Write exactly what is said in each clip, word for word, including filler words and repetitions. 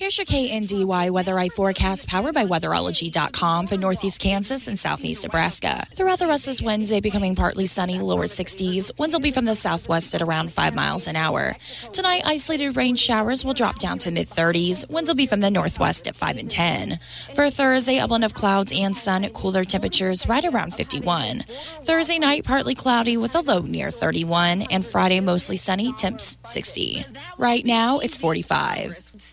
Here's your K N D Y Weather Eye forecast powered by weatherology dot com for northeast Kansas and southeast Nebraska. Throughout the rest of this Wednesday, becoming partly sunny, lower sixties. Winds will be from the southwest at around five miles an hour. Tonight, isolated rain showers will drop down to mid-thirties. Winds will be from the northwest at five and ten. For Thursday, a blend of clouds and sun, cooler temperatures right around fifty-one. Thursday night, partly cloudy with a low near thirty-one. And Friday, mostly sunny, temps sixty. Right now, it's forty-five.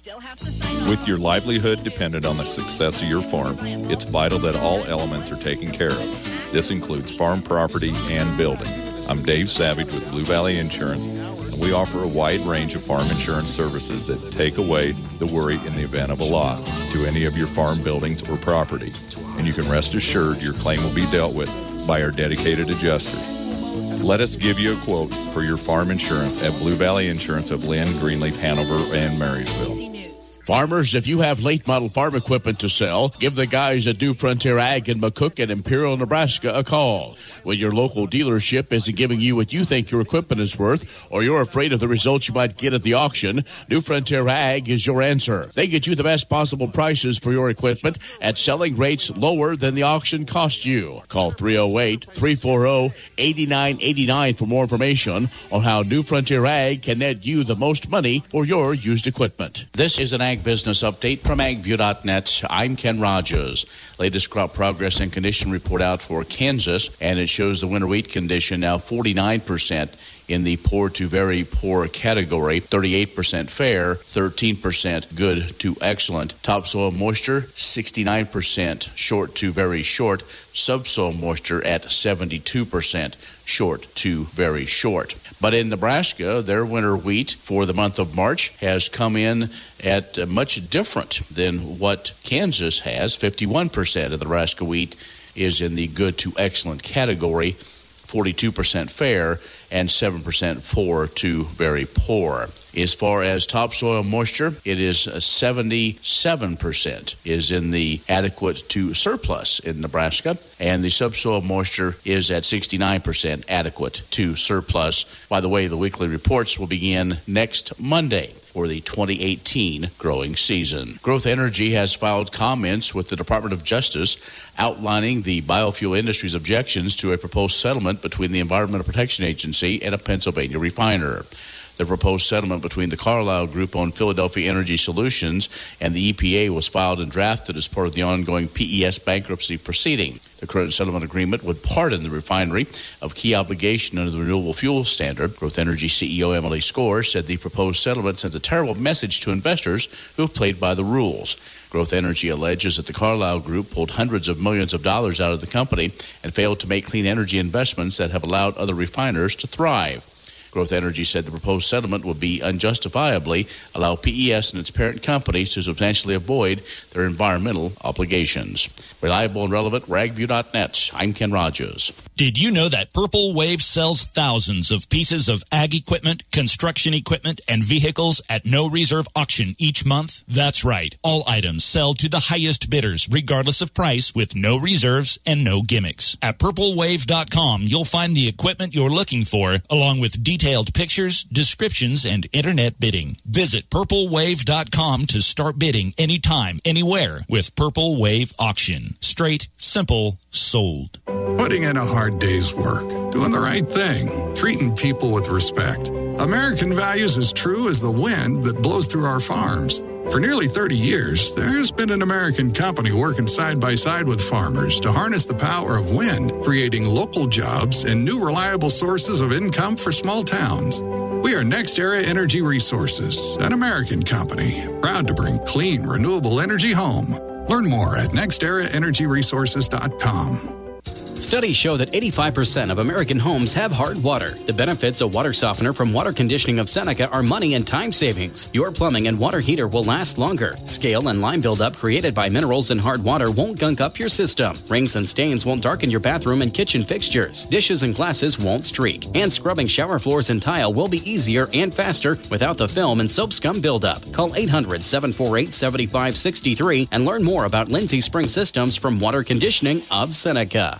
With your livelihood dependent on the success of your farm, it's vital that all elements are taken care of. This includes farm property and buildings. I'm Dave Savage with Blue Valley Insurance, and we offer a wide range of farm insurance services that take away the worry in the event of a loss to any of your farm buildings or property. And you can rest assured your claim will be dealt with by our dedicated adjusters. Let us give you a quote for your farm insurance at Blue Valley Insurance of Lynn, Greenleaf, Hanover, and Marysville. Farmers, if you have late model farm equipment to sell, give the guys at New Frontier Ag in McCook and Imperial, Nebraska a call. When your local dealership isn't giving you what you think your equipment is worth, or you're afraid of the results you might get at the auction, New Frontier Ag is your answer. They get you the best possible prices for your equipment at selling rates lower than the auction cost you. Call three oh eight, three four oh, eight nine eight nine for more information on how New Frontier Ag can net you the most money for your used equipment. This is an Ag Business Update from ag view dot net. I'm Ken Rogers. Latest crop progress and condition report out for Kansas, and it shows the winter wheat condition now forty-nine percent in the poor to very poor category, thirty-eight percent fair, thirteen percent good to excellent. Topsoil moisture, sixty-nine percent short to very short. Subsoil moisture at seventy-two percent short to very short. But in Nebraska, their winter wheat for the month of March has come in at uh, much different than what Kansas has. fifty-one percent of the Nebraska wheat is in the good to excellent category, forty-two percent fair, and seven percent poor to very poor. As far as topsoil moisture, it is seventy-seven percent is in the adequate to surplus in Nebraska, and the subsoil moisture is at sixty-nine percent adequate to surplus. By the way, the weekly reports will begin next Monday for the twenty eighteen growing season. Growth Energy has filed comments with the Department of Justice outlining the biofuel industry's objections to a proposed settlement between the Environmental Protection Agency and a Pennsylvania refiner. The proposed settlement between the Carlyle Group on Philadelphia Energy Solutions and the E P A was filed and drafted as part of the ongoing P E S bankruptcy proceeding. The current settlement agreement would pardon the refinery of key obligation under the Renewable Fuel Standard. Growth Energy C E O Emily Score said the proposed settlement sends a terrible message to investors who have played by the rules. Growth Energy alleges that the Carlyle Group pulled hundreds of millions of dollars out of the company and failed to make clean energy investments that have allowed other refiners to thrive. Growth Energy said the proposed settlement would be unjustifiably allow P E S and its parent companies to substantially avoid their environmental obligations. Reliable and relevant, rag view dot net. I'm Ken Rogers. Did you know that Purple Wave sells thousands of pieces of ag equipment, construction equipment, and vehicles at no reserve auction each month? That's right. All items sell to the highest bidders, regardless of price, with no reserves and no gimmicks. At purple wave dot com, you'll find the equipment you're looking for, along with detailed pictures, descriptions, and internet bidding. Visit purple wave dot com to start bidding anytime, anywhere with Purple Wave Auction. Straight, simple, sold. Putting in a hard day's work, doing the right thing, treating people with respect. American values as true as the wind that blows through our farms. For nearly thirty years, there's been an American company working side by side with farmers to harness the power of wind, creating local jobs and new reliable sources of income for small towns. We are NextEra Energy Resources, an American company, proud to bring clean, renewable energy home. Learn more at next era energy resources dot com. Studies show that eighty-five percent of American homes have hard water. The benefits of water softener from Water Conditioning of Seneca are money and time savings. Your plumbing and water heater will last longer. Scale and lime buildup created by minerals in hard water won't gunk up your system. Rings and stains won't darken your bathroom and kitchen fixtures. Dishes and glasses won't streak. And scrubbing shower floors and tile will be easier and faster without the film and soap scum buildup. Call eight hundred, seven four eight, seven five six three and learn more about Lindsay Spring Systems from Water Conditioning of Seneca.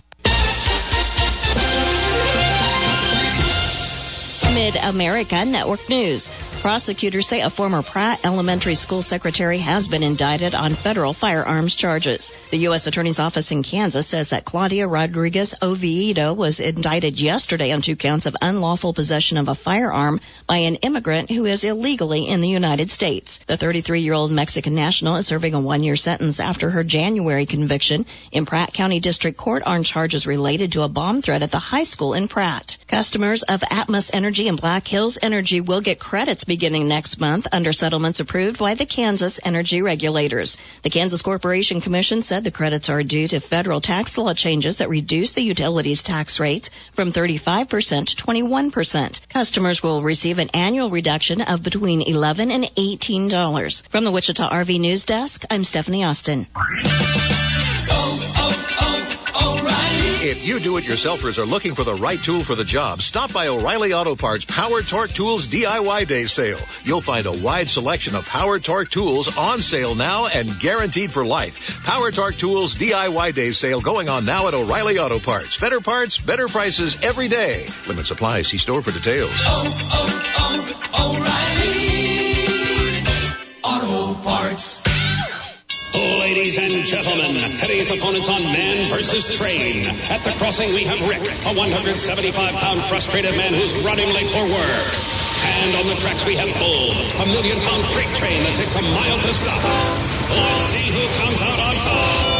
Mid-America Network News. Prosecutors say a former Pratt Elementary School secretary has been indicted on federal firearms charges. The U S Attorney's Office in Kansas says that Claudia Rodriguez Oviedo was indicted yesterday on two counts of unlawful possession of a firearm by an immigrant who is illegally in the United States. The thirty-three-year-old Mexican national is serving a one-year sentence after her January conviction in Pratt County District Court on charges related to a bomb threat at the high school in Pratt. Customers of Atmos Energy and Black Hills Energy will get credits beginning next month under settlements approved by the Kansas energy regulators. The Kansas Corporation Commission said the credits are due to federal tax law changes that reduce the utilities tax rates from thirty-five percent to twenty-one percent. Customers will receive an annual reduction of between eleven dollars and eighteen dollars. From the Wichita R V News Desk, I'm Stephanie Austin. If you do-it-yourselfers are looking for the right tool for the job, stop by O'Reilly Auto Parts Power Torque Tools D I Y Day Sale. You'll find a wide selection of Power Torque tools on sale now and guaranteed for life. Power Torque Tools D I Y Day Sale going on now at O'Reilly Auto Parts. Better parts, better prices every day. Limit supply. See store for details. Oh, oh, oh, O'Reilly Auto Parts. Ladies and gentlemen, today's opponents on Man versus Train. At the crossing, we have Rick, a one hundred seventy-five pound frustrated man who's running late for work. And on the tracks, we have Bull, a million pound freight train that takes a mile to stop. Let's see who comes out on top.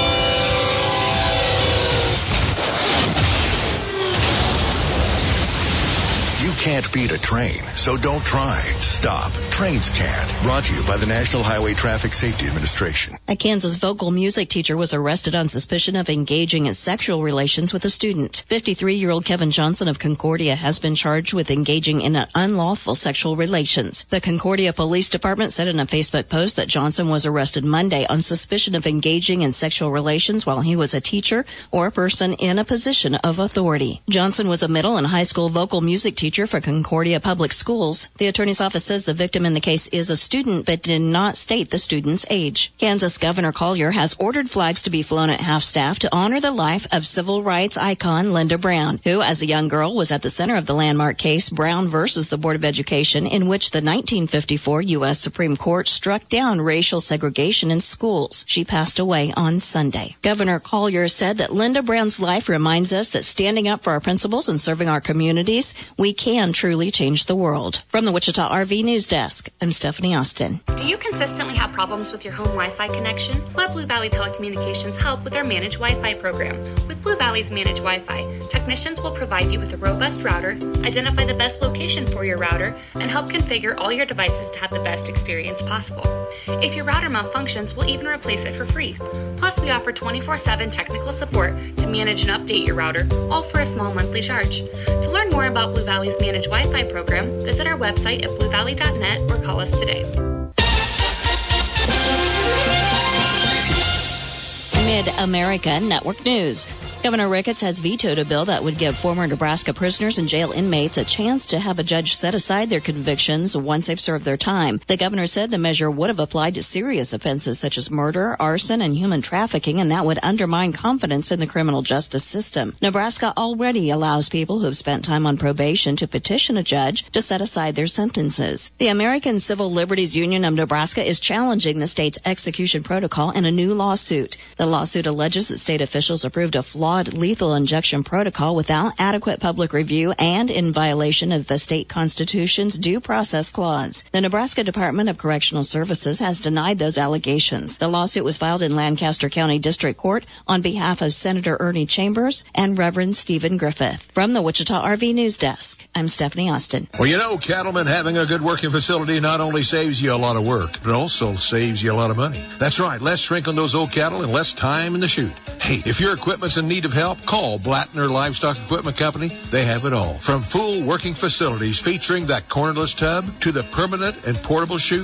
You can't beat a train, so don't try. Stop. Trains can't. Brought to you by the National Highway Traffic Safety Administration. A Kansas vocal music teacher was arrested on suspicion of engaging in sexual relations with a student. fifty-three-year-old Kevin Johnson of Concordia has been charged with engaging in unlawful sexual relations. The Concordia Police Department said in a Facebook post that Johnson was arrested Monday on suspicion of engaging in sexual relations while he was a teacher or a person in a position of authority. Johnson was a middle and high school vocal music teacher for Concordia Public Schools. The attorney's office says the victim in the case is a student but did not state the student's age. Kansas Governor Collier has ordered flags to be flown at half-staff to honor the life of civil rights icon Linda Brown, who as a young girl was at the center of the landmark case Brown versus the Board of Education, in which the nineteen fifty-four U S Supreme Court struck down racial segregation in schools. She passed away on Sunday. Governor Collier said that Linda Brown's life reminds us that standing up for our principles and serving our communities, we can truly change the world. From the Wichita R V News Desk, I'm Stephanie Austin. Do you consistently have problems with your home Wi-Fi connection? Let Blue Valley Telecommunications help with our Managed Wi-Fi program. With Blue Valley's Managed Wi-Fi, technicians will provide you with a robust router, identify the best location for your router, and help configure all your devices to have the best experience possible. If your router malfunctions, we'll even replace it for free. Plus, we offer twenty-four seven technical support to manage and update your router, all for a small monthly charge. To learn more about Blue Valley's Managed Wi-Fi program, visit our website at blue valley dot net or call us today. Mid-America Network News. Governor Ricketts has vetoed a bill that would give former Nebraska prisoners and jail inmates a chance to have a judge set aside their convictions once they've served their time. The governor said the measure would have applied to serious offenses such as murder, arson, and human trafficking, and that would undermine confidence in the criminal justice system. Nebraska already allows people who have spent time on probation to petition a judge to set aside their sentences. The American Civil Liberties Union of Nebraska is challenging the state's execution protocol in a new lawsuit. The lawsuit alleges that state officials approved a flawed lethal injection protocol without adequate public review and in violation of the state constitution's due process clause. The Nebraska Department of Correctional Services has denied those allegations. The lawsuit was filed in Lancaster County District Court on behalf of Senator Ernie Chambers and Reverend Stephen Griffith. From the Wichita R V News Desk, I'm Stephanie Austin. Well, you know, cattlemen, having a good working facility not only saves you a lot of work, but also saves you a lot of money. That's right. Less shrink on those old cattle and less time in the chute. Hey, if your equipment's in need of help, call Blattner Livestock Equipment Company. They have it all. From full working facilities featuring that cornerless tub to the permanent and portable chutes,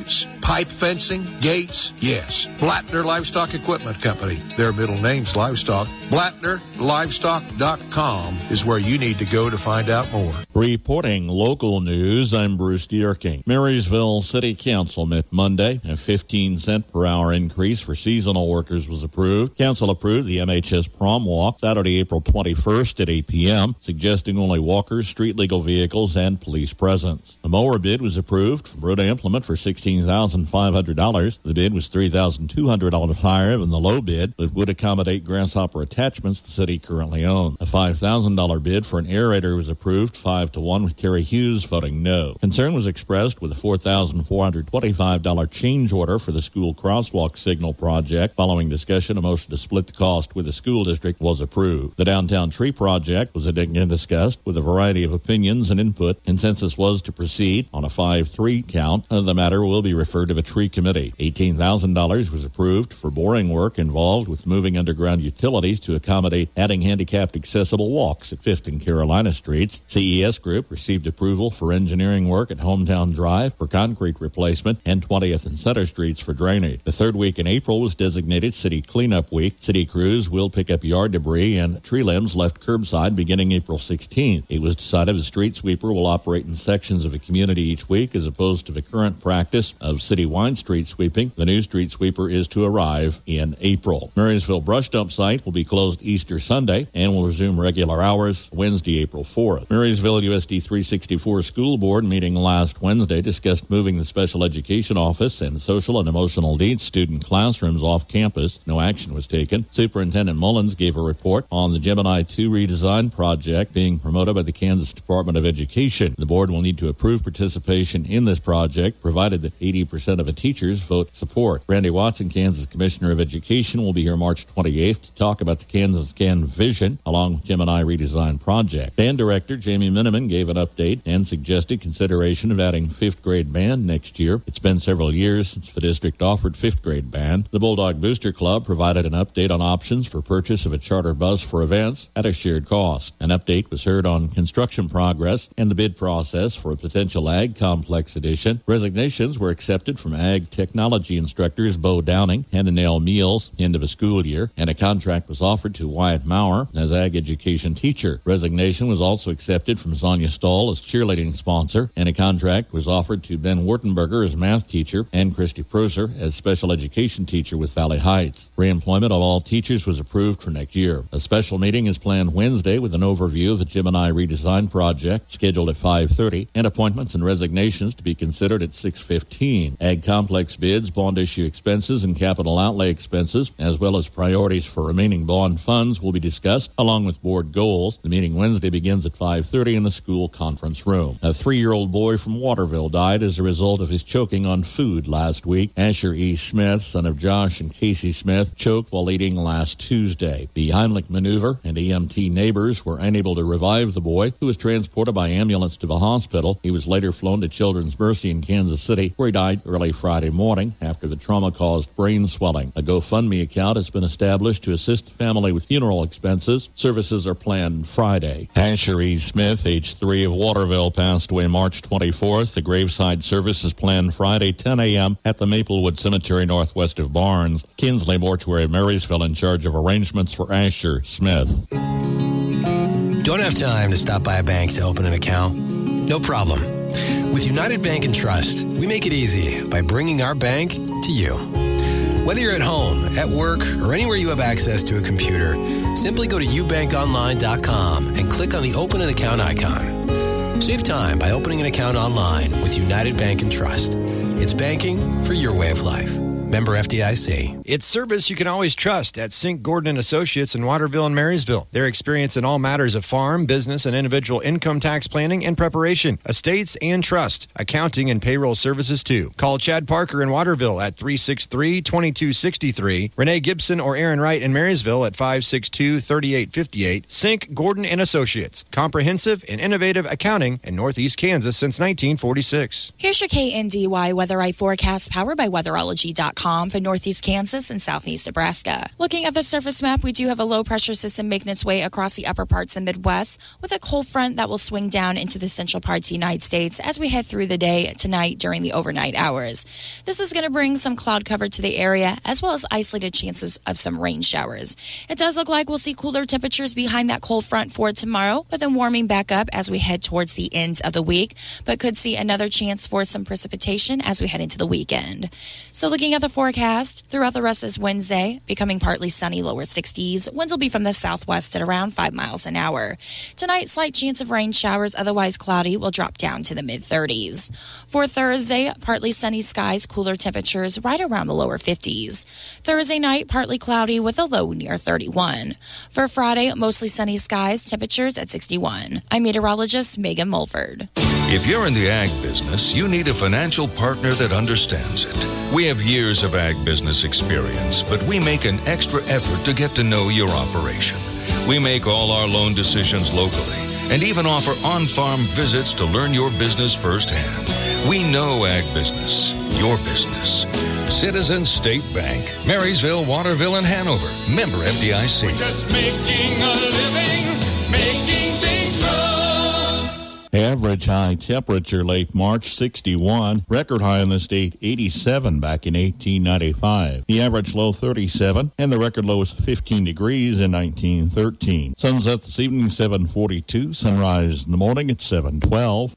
Pipe fencing, gates, yes. Blattner Livestock Equipment Company. Their middle name's Livestock. Blattner Livestock dot com is where you need to go to find out more. Reporting local news, I'm Bruce Dierking. Marysville City Council met Monday. A fifteen cent per hour increase for seasonal workers was approved. Council approved the M H S Prom Walk Saturday, April twenty-first at eight p.m., suggesting only walkers, street legal vehicles, and police presence. The mower bid was approved from Bruna Implement for sixteen thousand five hundred dollars. The bid was three thousand two hundred dollars higher than the low bid, but would accommodate grasshopper attachments the city currently owns. A five thousand dollars bid for an aerator was approved, five to one, with Terry Hughes voting no. Concern was expressed with a four thousand four hundred twenty-five dollars change order for the school crosswalk signal project. Following discussion, a motion to split the cost with the school district was approved. The downtown tree project was again discussed with a variety of opinions and input. Consensus was to proceed on a five three count. The matter will be referred to a tree committee. eighteen thousand dollars was approved for boring work involved with moving underground utilities to accommodate adding handicapped accessible walks at fifth and Carolina Streets. C E S Group received approval for engineering work at Hometown Drive for concrete replacement and twentieth and Center Streets for drainage. The third week in April was designated City Cleanup Week. City crews will pick up yard debris and tree limbs left curbside beginning April sixteenth. It was decided the street sweeper will operate in sections of a community each week as opposed to the current practice of citywide street sweeping. The new street sweeper is to arrive in April. Marysville Brush Dump Site will be closed Easter Sunday and will resume regular hours Wednesday, April fourth. Marysville U S D three sixty-four School Board meeting last Wednesday discussed moving the special education office and social and emotional needs student classrooms off campus. No action was taken. Superintendent Mullins gave a report on the Gemini two redesign project being promoted by the Kansas Department of Education. The board will need to approve participation in this project, provided that eighty percent of the teachers vote support. Randy Watson, Kansas Commissioner of Education, will be here March twenty-eighth to talk about the Kansas Scan vision along with Gemini redesign project. Band director Jamie Miniman gave an update and suggested consideration of adding fifth grade band next year. It's been several years since the district offered fifth grade band. The Bulldog Booster Club provided an update on options for purchase of a charter bus for events at a shared cost. An update was heard on construction progress and the bid process for a potential Ag Complex edition. Resignations were accepted from Ag Technology instructors Bo Downing and Anel Meals, end of a school year, and a contract was offered to Wyatt Maurer as Ag Education teacher. Resignation was also accepted from Sonia Stahl as cheerleading sponsor, and a contract was offered to Ben Wartenberger as math teacher and Christy Prosser as special education teacher with Valley Heights. Reemployment of all teachers was approved for next year. A special meeting is planned Wednesday with an overview of the Gemini redesign project scheduled at five thirty and appointments and resignations to be considered at six fifteen. Ag Complex bids, bond issue expenses, and capital outlay expenses, as well as priorities for remaining bond funds, will be discussed along with board goals. The meeting Wednesday begins at five thirty in the school conference room. A three-year-old boy from Waterville died as a result of his choking on food last week. Asher E. Smith, son of Josh and Casey Smith, choked while eating last Tuesday. The Heimlich maneuver and E M T neighbors were unable to revive the boy, who was transported by ambulance to the hospital. He was later flown to Children's Mercy in Kansas City, where he died early Friday morning after the trauma caused brain swelling. A GoFundMe account has been established to assist the family with funeral expenses. Services are planned Friday. Asher E. Smith, age three, of Waterville, passed away March twenty-fourth. The graveside service is planned Friday, ten a.m. at the Maplewood Cemetery northwest of Barnes. Kinsley Mortuary of Marysville in charge of arrangements for Asher Smith. Don't have time to stop by a bank to open an account? No problem. With United Bank and Trust, we make it easy by bringing our bank to you. Whether you're at home, at work, or anywhere you have access to a computer, simply go to u bank online dot com and click on the Open an Account icon. Save time by opening an account online with United Bank and Trust. It's banking for your way of life. Member F D I C. It's service you can always trust at Sink Gordon and Associates in Waterville and Marysville. Their experience in all matters of farm, business, and individual income tax planning and preparation, estates and trust, accounting and payroll services too. Call Chad Parker in Waterville at three six three, two two six three, Renee Gibson or Aaron Wright in Marysville at five six two, three eight five eight. Sink Gordon and Associates. Comprehensive and innovative accounting in Northeast Kansas since nineteen forty-six. Here's your K N D Y Weather I forecast powered by weatherology dot com. com for northeast Kansas and southeast Nebraska. Looking at the surface map, we do have a low pressure system making its way across the upper parts of the Midwest with a cold front that will swing down into the central parts of the United States as we head through the day tonight during the overnight hours. This is going to bring some cloud cover to the area as well as isolated chances of some rain showers. It does look like we'll see cooler temperatures behind that cold front for tomorrow, but then warming back up as we head towards the end of the week, but could see another chance for some precipitation as we head into the weekend. So looking at the forecast, throughout the rest of this Wednesday, becoming partly sunny, lower sixties. Winds will be from the southwest at around five miles an hour. Tonight, slight chance of rain showers, otherwise cloudy, will drop down to the mid-thirties. For Thursday, partly sunny skies, cooler temperatures right around the lower fifties. Thursday night, partly cloudy with a low near thirty-one. For Friday, mostly sunny skies, temperatures at sixty-one. I'm meteorologist Megan Mulford. If you're in the ag business, you need a financial partner that understands it. We have years of ag business experience, but we make an extra effort to get to know your operation. We make all our loan decisions locally and even offer on-farm visits to learn your business firsthand. We know ag business, your business. Citizens State Bank, Marysville, Waterville, and Hanover. Member F D I C. We're just making a living, making things grow. Average high temperature late March, sixty-one. Record high in the state, eighty-seven back in eighteen ninety-five. The average low, thirty-seven. And the record low is fifteen degrees in nineteen thirteen. Sunset this evening, seven forty-two. Sunrise in the morning at seven twelve.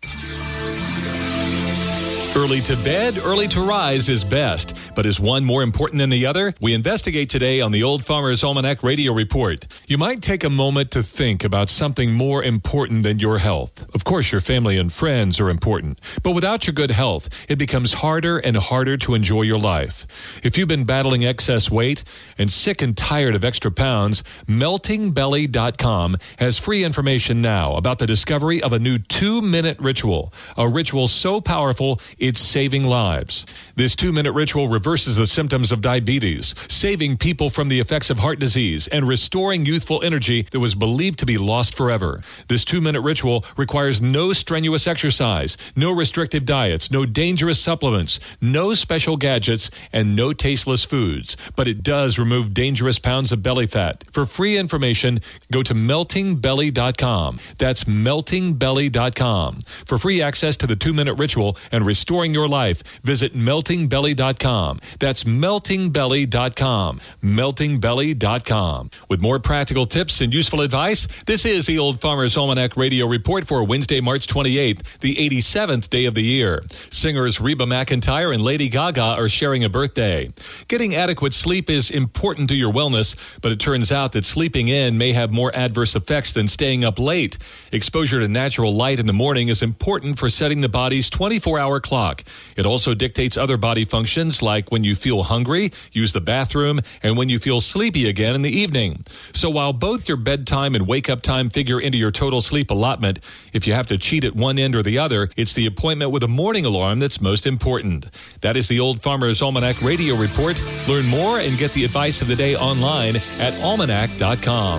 Early to bed, early to rise is best. But is one more important than the other? We investigate today on the Old Farmer's Almanac Radio Report. You might take a moment to think about something more important than your health. Of course, your family and friends are important. But without your good health, it becomes harder and harder to enjoy your life. If you've been battling excess weight and sick and tired of extra pounds, melting belly dot com has free information now about the discovery of a new two-minute ritual. A ritual so powerful, it's saving lives. This two-minute ritual reverses the symptoms of diabetes, saving people from the effects of heart disease and restoring youthful energy that was believed to be lost forever. This two-minute ritual requires no strenuous exercise, no restrictive diets, no dangerous supplements, no special gadgets, and no tasteless foods. But it does remove dangerous pounds of belly fat. For free information, go to melting belly dot com. That's melting belly dot com. For free access to the two-minute ritual and restore your life, visit melting belly dot com. That's melting belly dot com. melting belly dot com. With more practical tips and useful advice, this is the Old Farmer's Almanac Radio Report for Wednesday, March twenty-eighth, the eighty-seventh day of the year. Singers Reba McEntire and Lady Gaga are sharing a birthday. Getting adequate sleep is important to your wellness, but it turns out that sleeping in may have more adverse effects than staying up late. Exposure to natural light in the morning is important for setting the body's twenty-four hour clock. It also dictates other body functions like when you feel hungry, use the bathroom, and when you feel sleepy again in the evening. So while both your bedtime and wake-up time figure into your total sleep allotment, if you have to cheat at one end or the other, it's the appointment with a morning alarm that's most important. That is the Old Farmer's Almanac Radio Report. Learn more and get the advice of the day online at almanac dot com.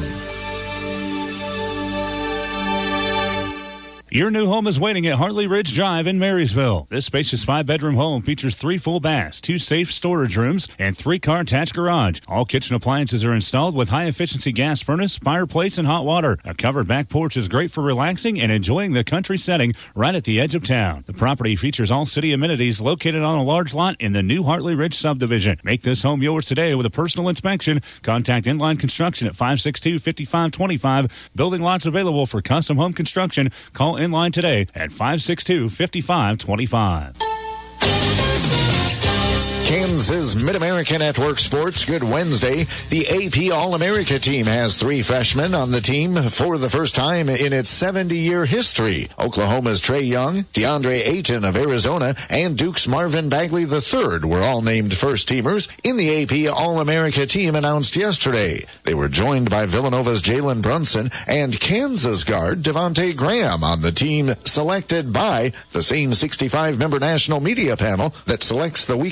Your new home is waiting at Hartley Ridge Drive in Marysville. This spacious five-bedroom home features three full baths, two safe storage rooms, and three-car attached garage. All kitchen appliances are installed with high-efficiency gas furnace, fireplace, and hot water. A covered back porch is great for relaxing and enjoying the country setting right at the edge of town. The property features all city amenities located on a large lot in the new Hartley Ridge subdivision. Make this home yours today with a personal inspection. Contact Inline Construction at five six two, five five two five. Building lots available for custom home construction. Call Inline today at five six two, five five two five. Kansas Mid-America Network Sports. Good Wednesday. The A P All-America team has three freshmen on the team for the first time in its seventy-year history. Oklahoma's Trey Young, DeAndre Ayton of Arizona, and Duke's Marvin Bagley the third were all named first-teamers in the A P All-America team announced yesterday. They were joined by Villanova's Jalen Brunson and Kansas guard Devontae Graham on the team selected by the same sixty-five member national media panel that selects the weekly A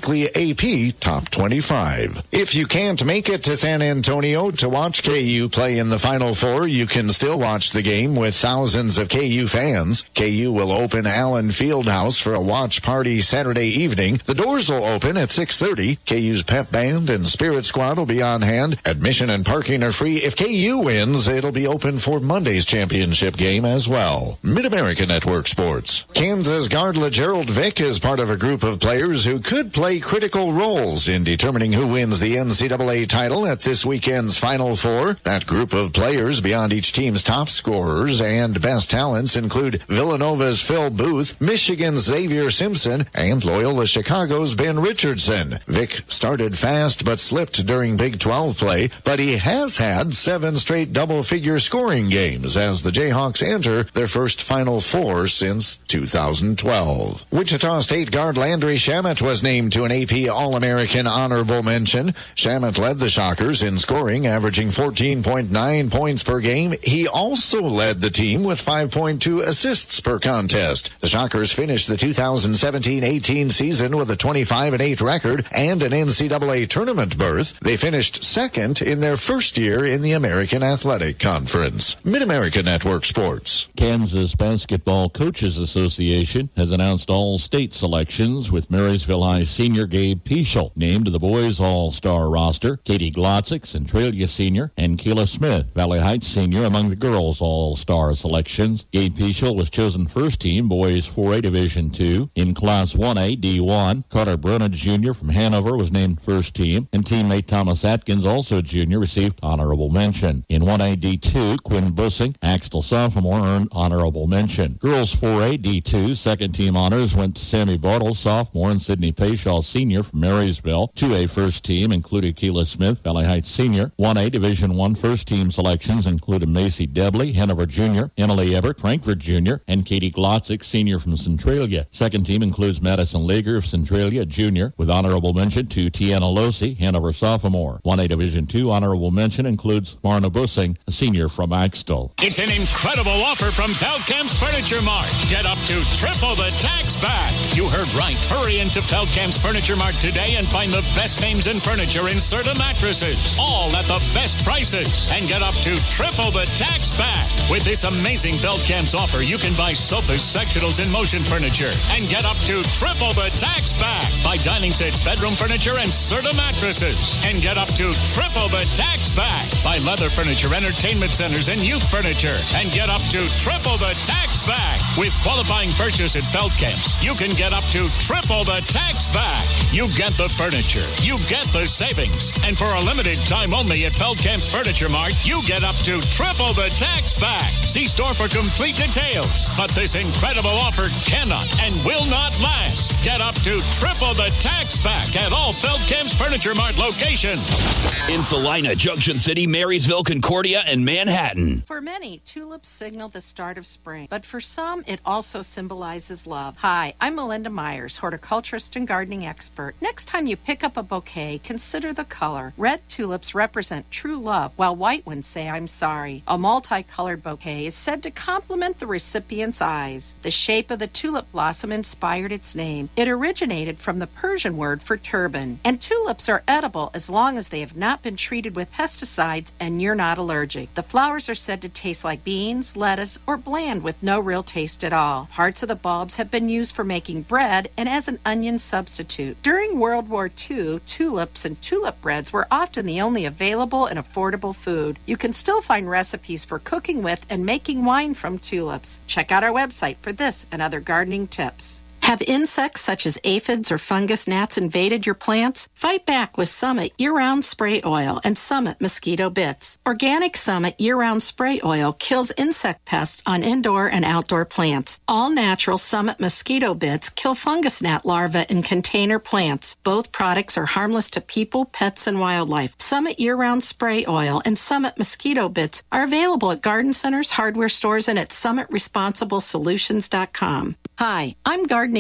A P Top twenty-five. If you can't make it to San Antonio to watch K U play in the Final Four, you can still watch the game with thousands of K U fans. K U will open Allen Fieldhouse for a watch party Saturday evening. The doors will open at six thirty. K U's pep band and spirit squad will be on hand. Admission and parking are free. If K U wins, it'll be open for Monday's championship game as well. Mid-America Network Sports. Kansas guard LaGerald Vick is part of a group of players who could play critical roles in determining who wins the N C double A title at this weekend's Final Four. That group of players beyond each team's top scorers and best talents include Villanova's Phil Booth, Michigan's Xavier Simpson, and Loyola Chicago's Ben Richardson. Vick started fast but slipped during Big twelve play, but he has had seven straight double-figure scoring games as the Jayhawks enter their first Final Four since two thousand twelve. Wichita State guard Landry Shamet was named to an A P All-American honorable mention. Shamet led the Shockers in scoring, averaging fourteen point nine points per game. He also led the team with five point two assists per contest. The Shockers finished the two thousand seventeen eighteen season with a twenty-five and eight record and an N C double A tournament berth. They finished second in their first year in the American Athletic Conference. Mid-America Network Sports. Kansas Basketball Coaches Association has announced all state selections, with Marysville High senior Gabe Peschel named to the boys all-star roster, Katie Glotzik, Centralia senior, and Kayla Smith, Valley Heights senior, among the girls all-star selections. Gabe Peschel was chosen first team boys four A Division two. In Class one A D one, Carter Bruna Junior from Hanover was named first team, and teammate Thomas Atkins, also junior, received honorable mention. In one A D two, Quinn Bussing, Axtell sophomore, earned honorable mention. Girls four A D two, second team honors went to Sammy Bartle, sophomore, and Sydney Payshaw, senior, from Marysville. two A first team included Keela Smith, Valley Heights senior. one A Division one first team selections included Macy Debley, Hanover junior, Emily Everett, Frankfurt junior, and Katie Glotzik, senior, from Centralia. Second team includes Madison Lager of Centralia, junior, with honorable mention to Tiana Losi, Hanover sophomore. one A Division two honorable mention includes Marna Bussing, a senior from Axtell. It's an incredible offer from Feldkamp's Furniture Mart. Get up to triple the tax back. You heard right. Hurry into Feldkamp's Furniture Mart today and find the best names in furniture in Serta mattresses, all at the best prices, and get up to triple the tax back. With this amazing Feldkamp's offer, you can buy sofas, sectionals, and motion furniture and get up to triple the tax back. Buy dining sets, bedroom furniture, and Serta mattresses and get up to triple the tax back. Buy leather furniture, entertainment centers, and youth furniture and get up to triple the tax back. With qualifying purchase at Feldkamp's, you can get up to triple the tax back. You get the furniture, you get the savings, and for a limited time only at Feldkamp's Furniture Mart, you get up to triple the tax back. See store for complete details. But this incredible offer cannot and will not last. Get up to triple the tax back at all Feldkamp's Furniture Mart locations. In Salina, Junction City, Marysville, Concordia, and Manhattan. For many, tulips signal the start of spring, but for some, it also symbolizes love. Hi, I'm Melinda Myers, horticulturist and gardening expert. Next time you pick up a bouquet, consider the color. Red tulips represent true love, while white ones say I'm sorry. A multicolored bouquet is said to complement the recipient's eyes. The shape of the tulip blossom inspired its name. It originated from the Persian word for turban. And tulips are edible as long as they have not been treated with pesticides and you're not allergic. The flowers are said to taste like beans, lettuce, or bland with no real taste at all. Parts of the bulbs have been used for making bread and as an onion substitute. During World War Two, tulips and tulip breads were often the only available and affordable food. You can still find recipes for cooking with and making wine from tulips. Check out our website for this and other gardening tips. Have insects such as aphids or fungus gnats invaded your plants? Fight back with Summit Year-Round Spray Oil and Summit Mosquito Bits. Organic Summit Year-Round Spray Oil kills insect pests on indoor and outdoor plants. All-natural Summit Mosquito Bits kill fungus gnat larvae in container plants. Both products are harmless to people, pets, and wildlife. Summit Year-Round Spray Oil and Summit Mosquito Bits are available at garden centers, hardware stores, and at summit responsible solutions dot com. Hi, I'm gardening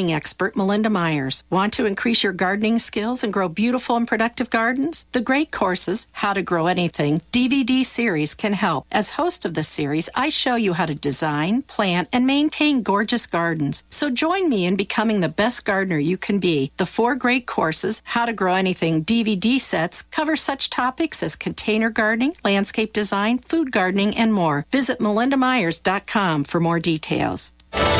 gardening expert Melinda Myers. Want to increase your gardening skills and grow beautiful and productive gardens? The Great Courses, How to Grow Anything D V D series can help. As host of the series, I show you how to design, plant, and maintain gorgeous gardens. So join me in becoming the best gardener you can be. The four Great Courses, How to Grow Anything D V D sets cover such topics as container gardening, landscape design, food gardening, and more. Visit melinda myers dot com for more details.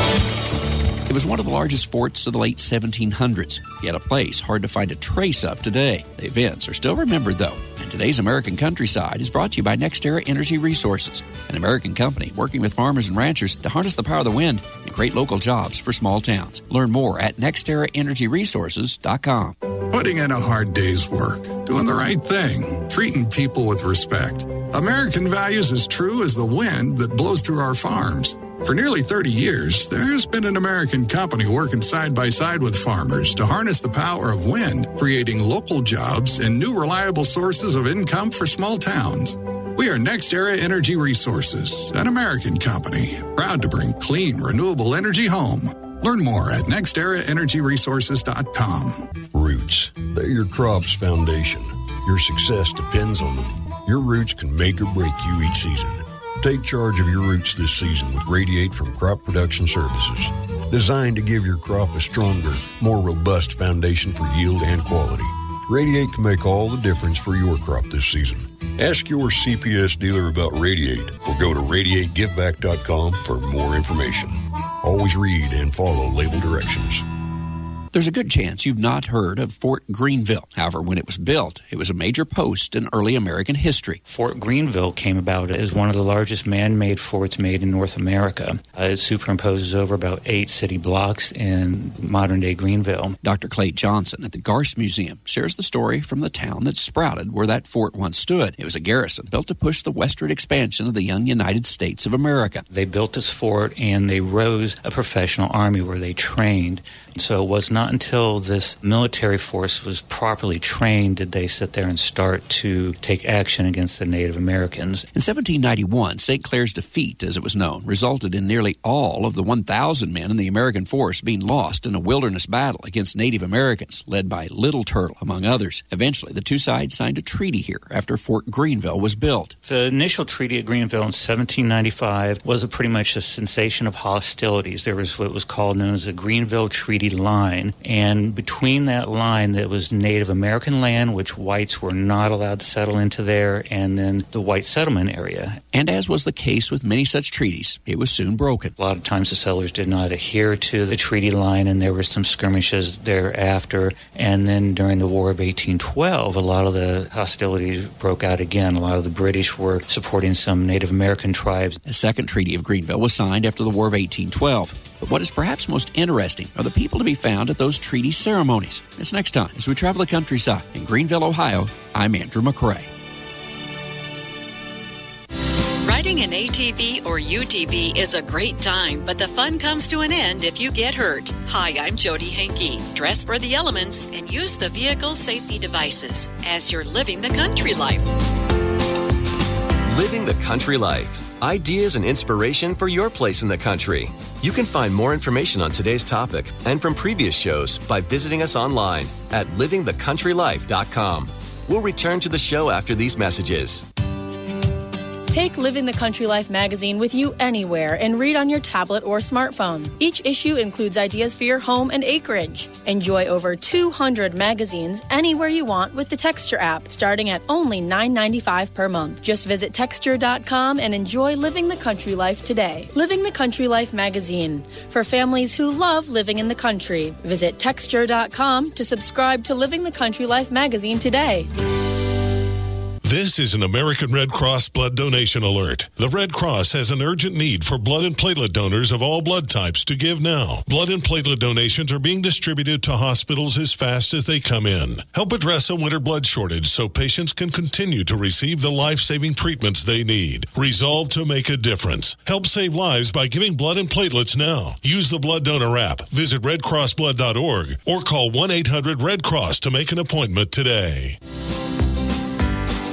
It was one of the largest forts of the late seventeen hundreds, yet a place hard to find a trace of today. The events are still remembered, though, and today's American Countryside is brought to you by NextEra Energy Resources, an American company working with farmers and ranchers to harness the power of the wind and create local jobs for small towns. Learn more at next era energy resources dot com. Putting in a hard day's work, doing the right thing, treating people with respect. American values as true as the wind that blows through our farms. For nearly thirty years, there's been an American company working side by side with farmers to harness the power of wind, creating local jobs and new reliable sources of income for small towns. We are NextEra Energy Resources, an American company, proud to bring clean, renewable energy home. Learn more at next era energy resources dot com. Roots. They're your crop's foundation. Your success depends on them. Your roots can make or break you each season. Take charge of your roots this season with Radiate from Crop Production Services. Designed to give your crop a stronger, more robust foundation for yield and quality. Radiate can make all the difference for your crop this season. Ask your C P S dealer about Radiate or go to radiate give back dot com for more information. Always read and follow label directions. There's a good chance you've not heard of Fort Greenville. However, when it was built, it was a major post in early American history. Fort Greenville came about as one of the largest man-made forts made in North America. Uh, it superimposes over about eight city blocks in modern-day Greenville. Doctor Clay Johnson at the Garst Museum shares the story from the town that sprouted where that fort once stood. It was a garrison built to push the westward expansion of the young United States of America. They built this fort and they rose a professional army where they trained. So it was not until this military force was properly trained did they sit there and start to take action against the Native Americans. In seventeen ninety-one, Saint Clair's defeat, as it was known, resulted in nearly all of the one thousand men in the American force being lost in a wilderness battle against Native Americans, led by Little Turtle, among others. Eventually, the two sides signed a treaty here after Fort Greenville was built. The initial treaty at Greenville in seventeen ninety-five was a pretty much a cessation of hostilities. There was what was called known as the Greenville Treaty Line, and between that line that was Native American land, which whites were not allowed to settle into there, and then the white settlement area. And as was the case with many such treaties, it was soon broken. A lot of times the settlers did not adhere to the treaty line, and there were some skirmishes thereafter. And then during the War of eighteen twelve, a lot of the hostilities broke out again. A lot of the British were supporting some Native American tribes. A second Treaty of Greenville was signed after the War of eighteen twelve. But what is perhaps most interesting are the people to be found at those treaty ceremonies. It's next time as we travel the countryside. In Greenville, Ohio, I'm Andrew McCrae. Riding an A T V or U T V is a great time, but the fun comes to an end if you get hurt. Hi, I'm Jody Henke. Dress for the elements and use the vehicle safety devices as you're living the country life. Living the country life. Ideas and inspiration for your place in the country. You can find more information on today's topic and from previous shows by visiting us online at living the country life dot com. We'll return to the show after these messages. Take Living the Country Life magazine with you anywhere and read on your tablet or smartphone. Each issue includes ideas for your home and acreage. Enjoy over two hundred magazines anywhere you want with the Texture app, starting at only nine ninety-five per month. Just visit texture dot com and enjoy Living the Country Life today. Living the Country Life magazine, for families who love living in the country. Visit texture dot com to subscribe to Living the Country Life magazine today. This is an American Red Cross blood donation alert. The Red Cross has an urgent need for blood and platelet donors of all blood types to give now. Blood and platelet donations are being distributed to hospitals as fast as they come in. Help address a winter blood shortage so patients can continue to receive the life-saving treatments they need. Resolve to make a difference. Help save lives by giving blood and platelets now. Use the Blood Donor app, visit red cross blood dot org, or call one eight hundred red cross to make an appointment today.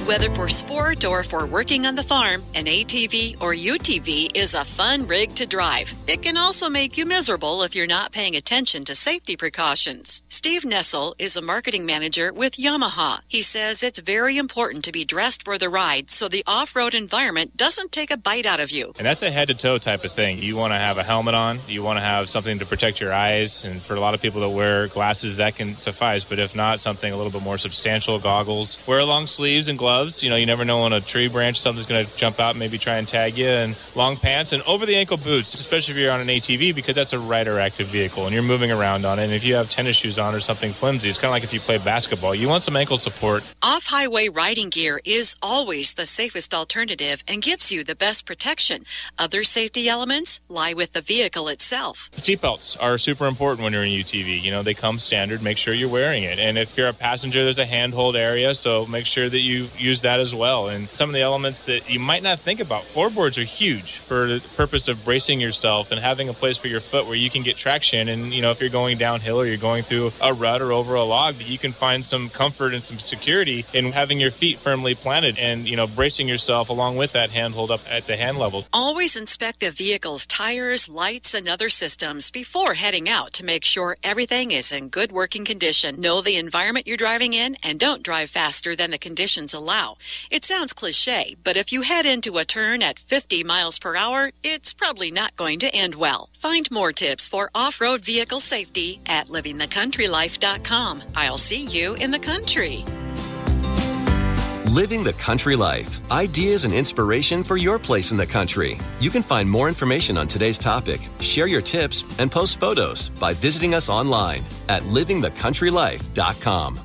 Whether for sport or for working on the farm, an A T V or U T V is a fun rig to drive. It can also make you miserable if you're not paying attention to safety precautions. Steve Nessel is a marketing manager with Yamaha. He says it's very important to be dressed for the ride so the off-road environment doesn't take a bite out of you. And that's a head-to-toe type of thing. You want to have a helmet on. You want to have something to protect your eyes. And for a lot of people that wear glasses, that can suffice. But if not, something a little bit more substantial, goggles. Wear long sleeves and gloves. You know, you never know on a tree branch something's going to jump out and maybe try and tag you. And long pants and over-the-ankle boots, especially if you're on an A T V, because that's a rider-active vehicle and you're moving around on it. And if you have tennis shoes on or something flimsy, it's kind of like if you play basketball. You want some ankle support. Off-highway riding gear is always the safest alternative and gives you the best protection. Other safety elements lie with the vehicle itself. Seatbelts are super important when you're in a U T V. You know, they come standard. Make sure you're wearing it. And if you're a passenger, there's a handhold area, so make sure that you use that as well. And some of the elements that you might not think about, floorboards are huge for the purpose of bracing yourself and having a place for your foot where you can get traction. And, you know, if you're going downhill or you're going through a rut or over a log, you can find some comfort and some security in having your feet firmly planted and, you know, bracing yourself along with that handhold up at the hand level. Always inspect the vehicle's tires, lights, and other systems before heading out to make sure everything is in good working condition. Know the environment you're driving in and don't drive faster than the conditions allow. It sounds cliche, but if you head into a turn at fifty miles per hour, it's probably not going to end well. Find more tips for off-road vehicle safety at living the country life dot com. I'll see you in the country. Living the Country Life. Ideas and inspiration for your place in the country. You can find more information on today's topic, share your tips, and post photos by visiting us online at living the country life dot com.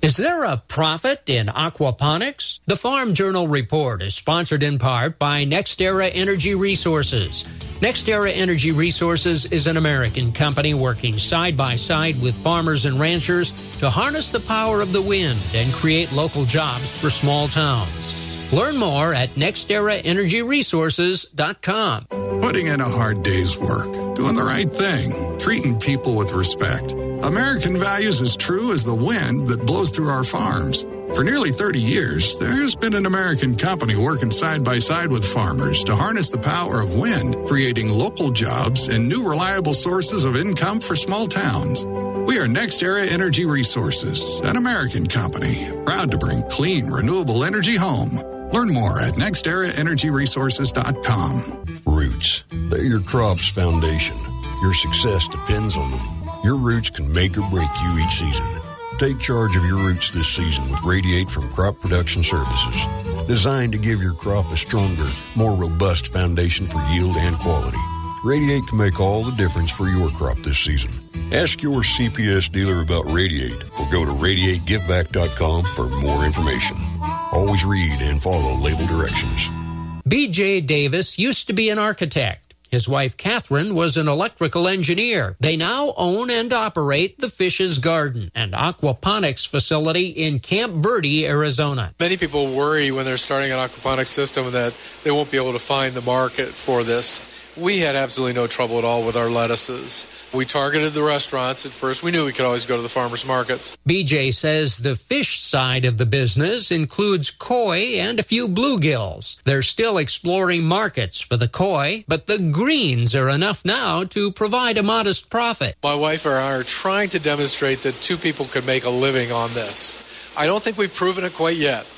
Is there a profit in aquaponics? The Farm Journal Report is sponsored in part by NextEra Energy Resources. NextEra Energy Resources is an American company working side by side with farmers and ranchers to harness the power of the wind and create local jobs for small towns. Learn more at nextera energy resources dot com. Putting in a hard day's work, doing the right thing, treating people with respect. American values as true as the wind that blows through our farms. For nearly thirty years, there's been an American company working side by side with farmers to harness the power of wind, creating local jobs and new reliable sources of income for small towns. We are NextEra Energy Resources, an American company, proud to bring clean, renewable energy home. Learn more at nextera energy resources dot com. Roots. They're your crop's foundation. Your success depends on them. Your roots can make or break you each season. Take charge of your roots this season with Radiate from Crop Production Services. Designed to give your crop a stronger, more robust foundation for yield and quality. Radiate can make all the difference for your crop this season. Ask your C P S dealer about Radiate or go to radiate give back dot com for more information. Always read and follow label directions. B J Davis used to be an architect. His wife, Catherine, was an electrical engineer. They now own and operate the Fish's Garden, an aquaponics facility in Camp Verde, Arizona. Many people worry when they're starting an aquaponics system that they won't be able to find the market for this. We had absolutely no trouble at all with our lettuces. We targeted the restaurants at first. We knew we could always go to the farmers markets. B J says the fish side of the business includes koi and a few bluegills. They're still exploring markets for the koi, but the greens are enough now to provide a modest profit. My wife and I are trying to demonstrate that two people could make a living on this. I don't think we've proven it quite yet.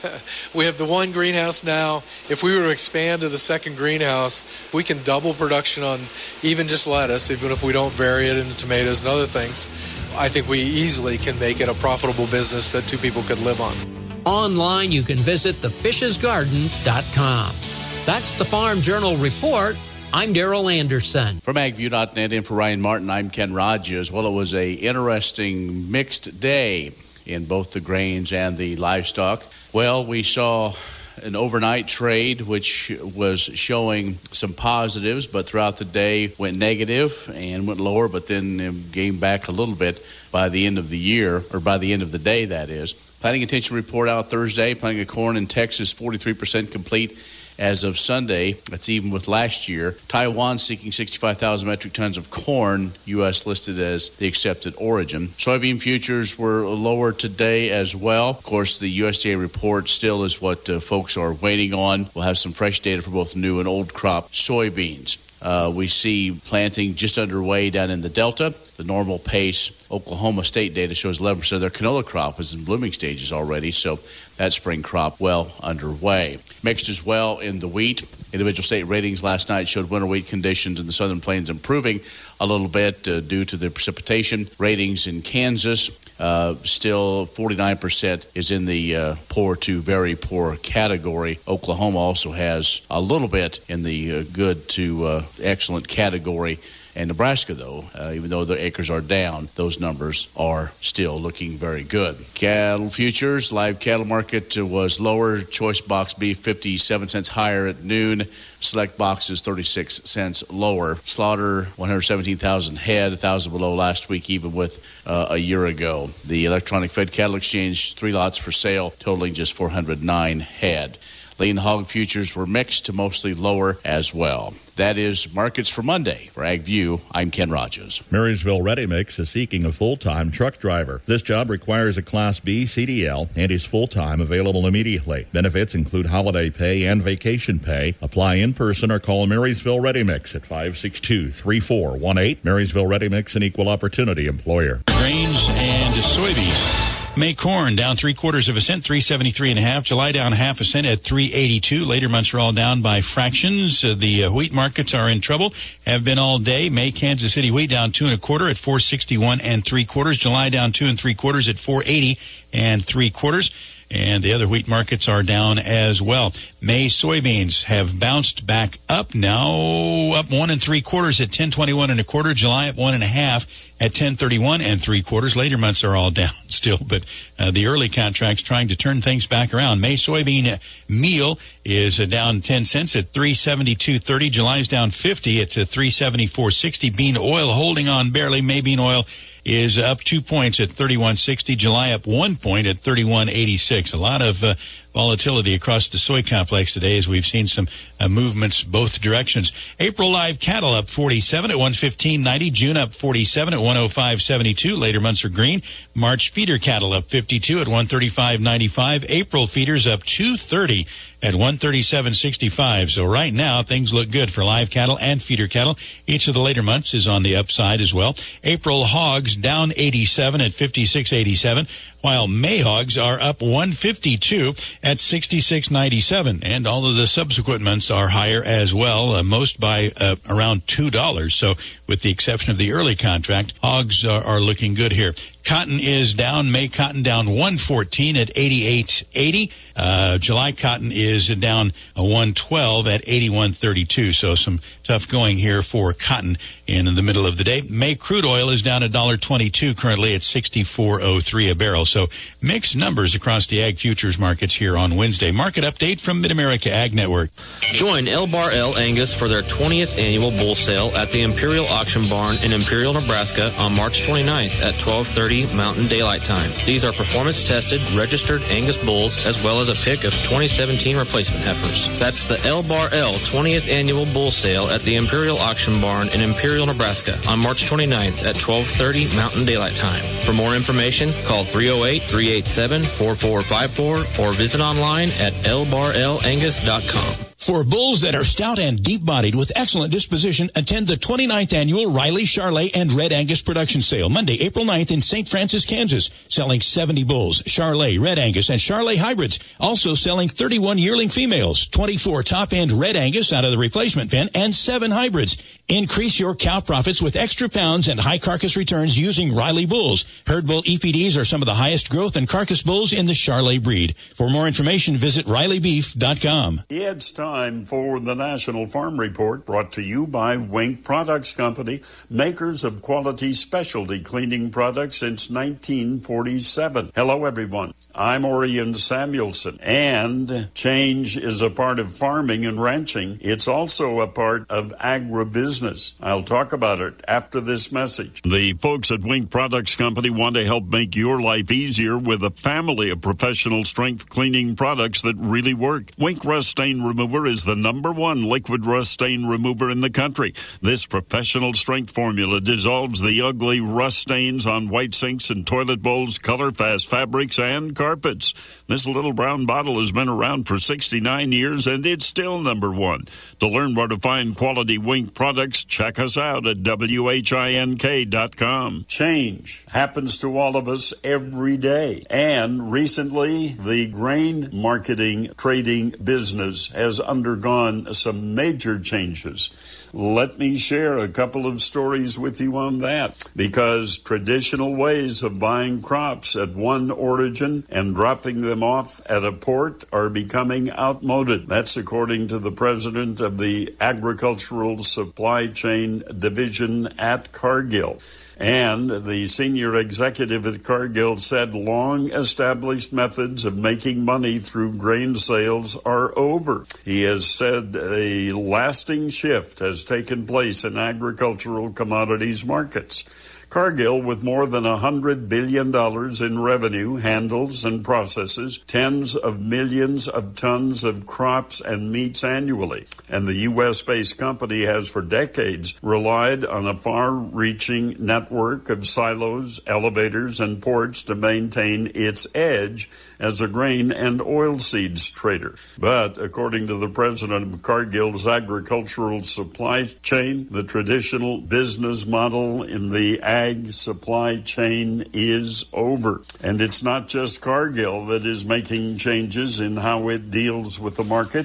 We have the one greenhouse now. If we were to expand to the second greenhouse, we can double production on even just lettuce, even if we don't vary it into tomatoes and other things. I think we easily can make it a profitable business that two people could live on. Online, you can visit the fishes garden dot com. That's the Farm Journal Report. I'm Daryl Anderson. From ag view dot net and for Ryan Martin, I'm Ken Rogers. Well, it was a interesting mixed day in both the grains and the livestock. Well, we saw an overnight trade, which was showing some positives, but throughout the day went negative and went lower, but then gained back a little bit by the end of the year, or by the end of the day, that is. Planting intention report out Thursday. Planting of corn in Texas, forty-three percent complete as of Sunday. That's even with last year. Taiwan seeking sixty-five thousand metric tons of corn, U S listed as the accepted origin. Soybean futures were lower today as well. Of course, the U S D A report still is what uh, folks are waiting on. We'll have some fresh data for both new and old crop soybeans. Uh, we see planting just underway down in the Delta. The normal pace, Oklahoma State data shows eleven percent of their canola crop is in blooming stages already, so that spring crop well underway. Mixed as well in the wheat. Individual state ratings last night showed winter wheat conditions in the southern plains improving a little bit uh, due to the precipitation. Ratings in Kansas, uh, still forty-nine percent is in the uh, poor to very poor category. Oklahoma also has a little bit in the uh, good to uh, excellent category. And Nebraska, though, uh, even though the acres are down, those numbers are still looking very good. Cattle futures, live cattle market uh, was lower. Choice box beef fifty-seven cents higher at noon. Select boxes thirty-six cents lower. Slaughter one hundred seventeen thousand head, one thousand below last week, even with uh, a year ago. The electronic fed cattle exchange, three lots for sale, totaling just four hundred nine head. Lean hog futures were mixed to mostly lower as well. That is markets for Monday. For Ag View, I'm Ken Rogers. Marysville Ready Mix is seeking a full-time truck driver. This job requires a Class B C D L and is full-time, available immediately. Benefits include holiday pay and vacation pay. Apply in person or call Marysville Ready Mix at five six two, three four one eight. Marysville Ready Mix, an equal opportunity employer. Grains and soybeans. May corn down three quarters of a cent, three seventy-three and a half. July down half a cent at three eighty-two. Later months are all down by fractions. Uh, the uh, wheat markets are in trouble. Have been all day. May Kansas City wheat down two and a quarter at four sixty-one and three quarters. July down two and three quarters at four eighty and three quarters. and the other wheat markets are down as well. May soybeans have bounced back up now, up one and three quarters at ten twenty-one and a quarter. July up one and a half at ten thirty-one and three quarters. Later months are all down still, but uh, the early contracts trying to turn things back around. May soybean meal is uh, down ten cents at three seventy-two thirty. July's down fifty at uh, three seventy-four sixty. Bean oil holding on barely. May bean oil is up two points at thirty-one sixty. July up one point at thirty-one eighty-six. A lot of uh, volatility across the soy complex today as we've seen some uh, movements both directions. April live cattle up forty-seven at one fifteen ninety. June up forty-seven at one oh five seventy-two. Later months are green. March feeder cattle up fifty-two at one thirty-five ninety-five. April feeders up two thirty at one thirty-seven sixty-five. So right now things look good for live cattle and feeder cattle. Each of the later months is on the upside as well. April hogs down eighty-seven at fifty-six eighty-seven, while May hogs are up one fifty-two at sixty-six ninety-seven. And all of the subsequent months are higher as well, uh, most by uh, around two dollars. So with the exception of the early contract, hogs are, are looking good here. Cotton is down. May cotton down one fourteen at eighty-eight eighty. Uh, July cotton is down one twelve at eighty-one thirty-two. So some tough going here for cotton in the middle of the day. May crude oil is down one dollar twenty-two currently at sixty-four oh three a barrel. So mixed numbers across the ag futures markets here on Wednesday. Market update from Mid-America Ag Network. Join L Bar L Angus for their twentieth annual bull sale at the Imperial Auction Barn in Imperial, Nebraska on March twenty-ninth at twelve thirty Mountain Daylight Time. These are performance-tested, registered Angus bulls, as well as a pick of twenty seventeen replacement heifers. That's the L Bar L twentieth Annual Bull Sale at the Imperial Auction Barn in Imperial, Nebraska on March twenty-ninth at twelve thirty Mountain Daylight Time. For more information, call three oh eight, three eight seven, four four five four or visit online at l bar l angus dot com. For bulls that are stout and deep-bodied with excellent disposition, attend the twenty-ninth Annual Riley, Charolais, and Red Angus Production Sale, Monday, April ninth in Saint Francis, Kansas, selling seventy bulls, Charolais, Red Angus, and Charolais hybrids. Also selling thirty-one yearling females, twenty-four top-end Red Angus out of the replacement pen, and seven hybrids. Increase your cow profits with extra pounds and high carcass returns using Riley bulls. Herd bull E P Ds are some of the highest growth and carcass bulls in the Charolais breed. For more information, visit riley beef dot com. It's time for the National Farm Report, brought to you by Wink Products Company, makers of quality specialty cleaning products since nineteen forty-seven. Hello, everyone. I'm Orion Samuelson, and change is a part of farming and ranching. It's also a part of agribusiness. I'll talk about it after this message. The folks at Wink Products Company want to help make your life easier with a family of professional strength cleaning products that really work. Wink Rust Stain Remover is the number one liquid rust stain remover in the country. This professional strength formula dissolves the ugly rust stains on white sinks and toilet bowls, color-fast fabrics, and carpets. This little brown bottle has been around for sixty-nine years, and it's still number one. To learn where to find quality Wink products, check us out at wink dot com. Change happens to all of us every day, and recently the grain marketing trading business has undergone some major changes. Let me share a couple of stories with you on that, because traditional ways of buying crops at one origin and dropping them off at a port are becoming outmoded. That's according to the president of the Agricultural Supply Chain Division at Cargill. And the senior executive at Cargill said long-established methods of making money through grain sales are over. He has said a lasting shift has taken place in agricultural commodities markets. Cargill, with more than one hundred billion dollars in revenue, handles and processes tens of millions of tons of crops and meats annually. And the U S-based company has for decades relied on a far-reaching network of silos, elevators, and ports to maintain its edge as a grain and oilseeds trader. But according to the president of Cargill's agricultural supply chain, the traditional business model in the ag supply chain is over. And it's not just Cargill that is making changes in how it deals with the market.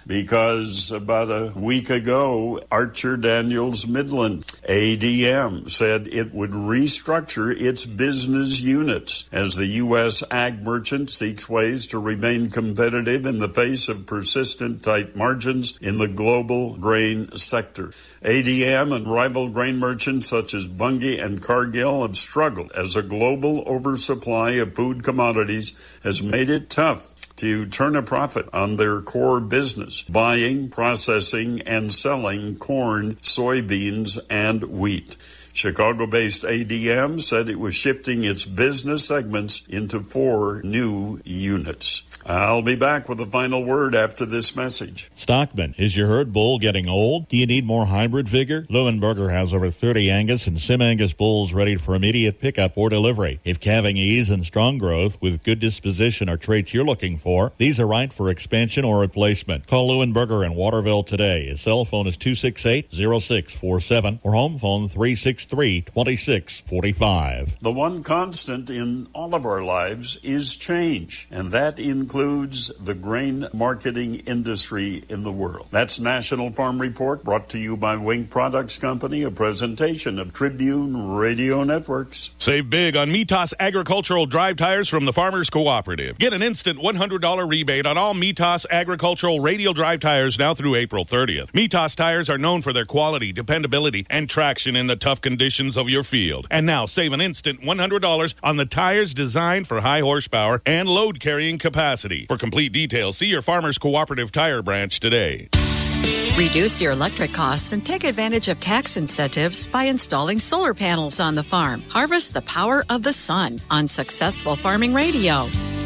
because about a week ago, Archer Daniels Midland, A D M, said it would restructure its business units as the U S ag merchant seeks ways to remain competitive in the face of persistent tight margins in the global grain sector. A D M and rival grain merchants such as Bunge and Cargill have struggled as a global oversupply of food commodities has made it tough to turn a profit on their core business, buying, processing, and selling corn, soybeans, and wheat. Chicago-based A D M said it was shifting its business segments into four new units. I'll be back with the final word after this message. Stockman, is your herd bull getting old? Do you need more hybrid vigor? Leuenberger has over thirty Angus and Sim-Angus bulls ready for immediate pickup or delivery. If calving ease and strong growth with good disposition are traits you're looking for, these are right for expansion or replacement. Call Leuenberger in Waterville today. His cell phone is two six eight, zero six four seven or home phone three six three, two six four five. The one constant in all of our lives is change, and that includes includes the grain marketing industry in the world. That's National Farm Report, brought to you by Wink Products Company, a presentation of Tribune Radio Networks. Save big on Mitas agricultural drive tires from the Farmers Cooperative. Get an instant one hundred dollars rebate on all Mitas agricultural radial drive tires now through April thirtieth. Mitas tires are known for their quality, dependability, and traction in the tough conditions of your field. And now save an instant one hundred dollars on the tires designed for high horsepower and load carrying capacity. For complete details, see your Farmers Cooperative Tire branch today. Reduce your electric costs and take advantage of tax incentives by installing solar panels on the farm. Harvest the power of the sun on Successful Farming Radio.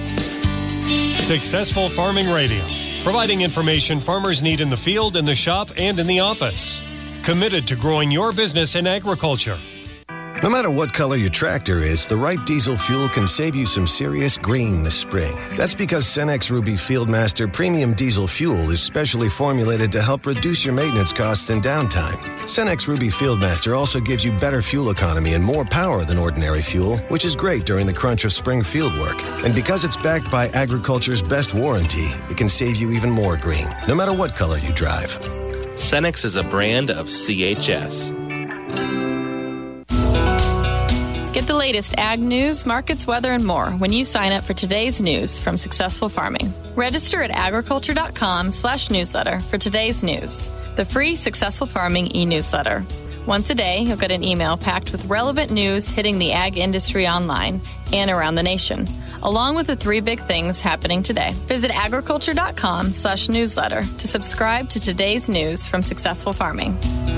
Successful Farming Radio, providing information farmers need in the field, in the shop, and in the office. Committed to growing your business in agriculture. No matter what color your tractor is, the right diesel fuel can save you some serious green this spring. That's because Cenex Ruby Fieldmaster Premium Diesel Fuel is specially formulated to help reduce your maintenance costs and downtime. Cenex Ruby Fieldmaster also gives you better fuel economy and more power than ordinary fuel, which is great during the crunch of spring field work. And because it's backed by agriculture's best warranty, it can save you even more green, no matter what color you drive. Cenex is a brand of C H S. Get the latest ag news, markets, weather, and more when you sign up for today's news from Successful Farming. Register at agriculture.com slash newsletter for today's news, the free Successful Farming e-newsletter. Once a day, you'll get an email packed with relevant news hitting the ag industry online and around the nation, along with the three big things happening today. Visit agriculture.com slash newsletter to subscribe to today's news from Successful Farming.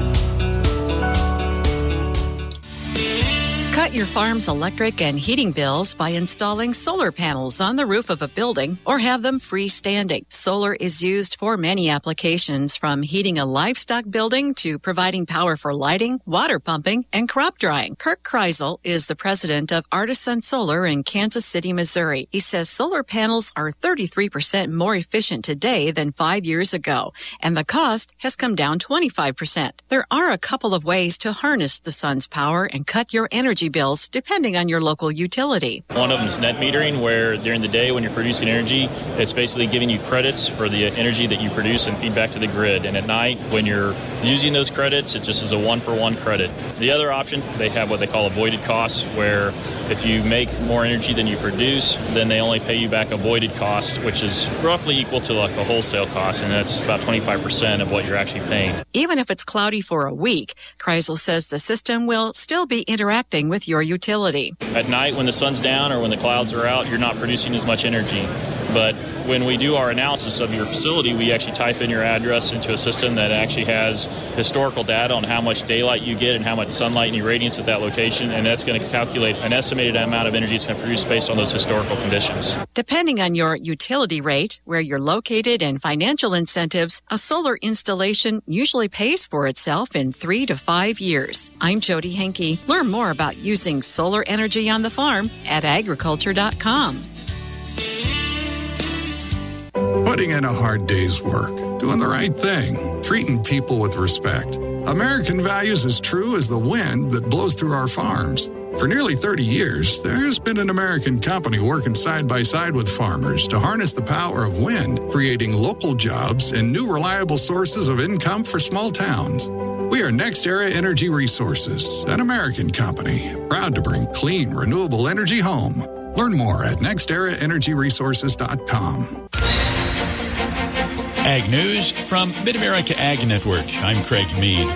Cut your farm's electric and heating bills by installing solar panels on the roof of a building or have them freestanding. Solar is used for many applications, from heating a livestock building to providing power for lighting, water pumping, and crop drying. Kirk Kreisel is the president of Artisan Solar in Kansas City, Missouri. He says solar panels are thirty-three percent more efficient today than five years ago, and the cost has come down twenty-five percent. There are a couple of ways to harness the sun's power and cut your energy bills depending on your local utility. One of them is net metering, where during the day when you're producing energy, it's basically giving you credits for the energy that you produce and feed back to the grid. And at night, when you're using those credits, it just is a one-for-one credit. The other option, they have what they call avoided costs, where if you make more energy than you produce, then they only pay you back a voided cost, which is roughly equal to like a wholesale cost, and that's about twenty-five percent of what you're actually paying. Even if it's cloudy for a week, Kreisel says the system will still be interacting with your utility. At night, when the sun's down or when the clouds are out, you're not producing as much energy. But when we do our analysis of your facility, we actually type in your address into a system that actually has historical data on how much daylight you get and how much sunlight and irradiance at that location, and that's going to calculate an estimated amount of energy it's going to produce based on those historical conditions. Depending on your utility rate, where you're located, and financial incentives, a solar installation usually pays for itself in three to five years. I'm Jody Henke. Learn more about using solar energy on the farm at agriculture dot com. Putting in a hard day's work, doing the right thing, treating people with respect. American values as true as the wind that blows through our farms. For nearly thirty years, there's been an American company working side by side with farmers to harness the power of wind, creating local jobs and new reliable sources of income for small towns. We are NextEra Energy Resources, an American company, proud to bring clean, renewable energy home. Learn more at next era energy resources dot com. Ag News from Mid-America Ag Network. I'm Craig Mead.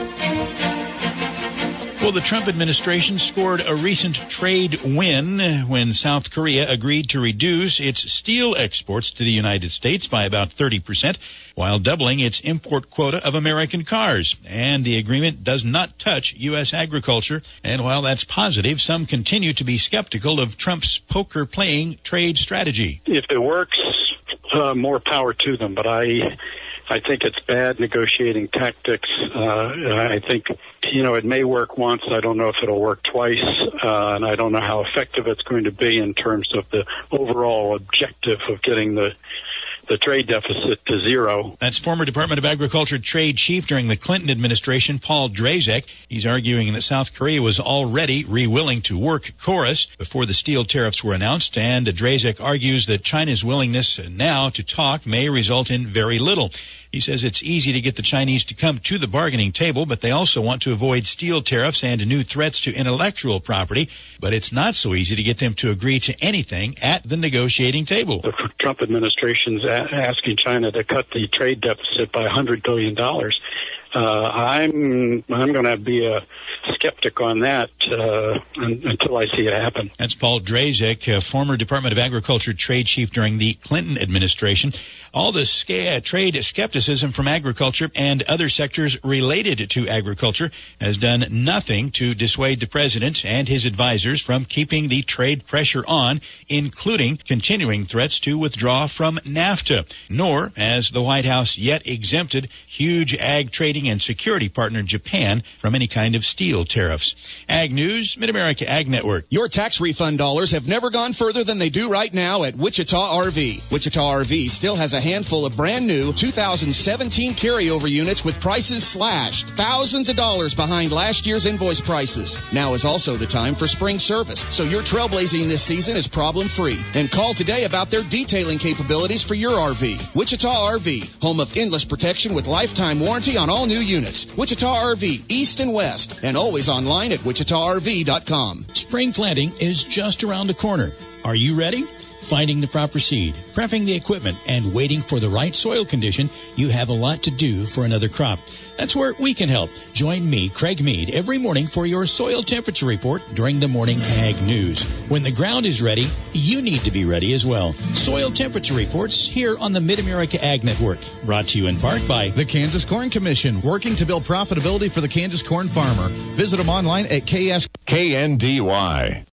Well, the Trump administration scored a recent trade win when South Korea agreed to reduce its steel exports to the United States by about thirty percent, while doubling its import quota of American cars. And the agreement does not touch U S agriculture. And while that's positive, some continue to be skeptical of Trump's poker-playing trade strategy. If it works, uh, more power to them. But I... I think it's bad negotiating tactics. Uh, I think, you know, it may work once. I don't know if it'll work twice. Uh, and I don't know how effective it's going to be in terms of the overall objective of getting the the trade deficit to zero. That's former Department of Agriculture trade chief during the Clinton administration, Paul Drazek. He's arguing that South Korea was already re-willing to work chorus before the steel tariffs were announced, and Drazek argues that China's willingness now to talk may result in very little. He says it's easy to get the Chinese to come to the bargaining table, but they also want to avoid steel tariffs and new threats to intellectual property. But it's not so easy to get them to agree to anything at the negotiating table. The Trump administration's asking China to cut the trade deficit by one hundred billion dollars. Uh, I'm I'm going to be a skeptic on that uh, until I see it happen. That's Paul Drazek, uh, former Department of Agriculture trade chief during the Clinton administration. All the sca- trade skepticism from agriculture and other sectors related to agriculture has done nothing to dissuade the president and his advisors from keeping the trade pressure on, including continuing threats to withdraw from NAFTA. Nor has the White House yet exempted huge ag trading and security partner Japan from any kind of steel tariffs. Ag News, Mid-America Ag Network. Your tax refund dollars have never gone further than they do right now at Wichita R V. Wichita R V still has a handful of brand new two thousand seventeen carryover units with prices slashed. Thousands of dollars behind last year's invoice prices. Now is also the time for spring service, so your trailblazing this season is problem-free. And call today about their detailing capabilities for your R V. Wichita R V, home of endless protection with lifetime warranty on all new units. Wichita R V, east and west, and always online at wichita r v dot com. Spring planting is just around the corner. Are you ready? Finding the proper seed, prepping the equipment, and waiting for the right soil condition, you have a lot to do for another crop. That's where we can help. Join me, Craig Mead, every morning for your soil temperature report during the Morning Ag News. When the ground is ready, you need to be ready as well. Soil temperature reports here on the Mid-America Ag Network. Brought to you in part by the Kansas Corn Commission, working to build profitability for the Kansas corn farmer. Visit them online at K S K N D Y.